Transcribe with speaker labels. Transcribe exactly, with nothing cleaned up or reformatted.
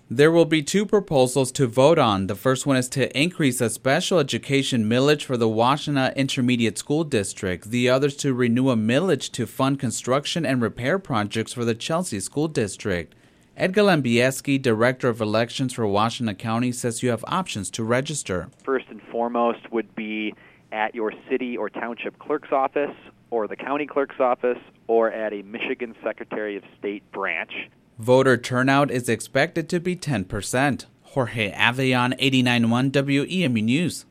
Speaker 1: There will be two proposals to vote on. The first one is to increase a special education millage for the Washtenaw Intermediate School District. The other is to renew a millage to fund construction and repair projects for the Chelsea School District. Edgar Lambieski, Director of Elections for Washtenaw County, says you have options to register.
Speaker 2: First and foremost would be at your city or township clerk's office or the county clerk's office or at a Michigan Secretary of State branch.
Speaker 1: Voter turnout is expected to be ten percent. Jorge Aveillon, eighty-nine point one W E M U News.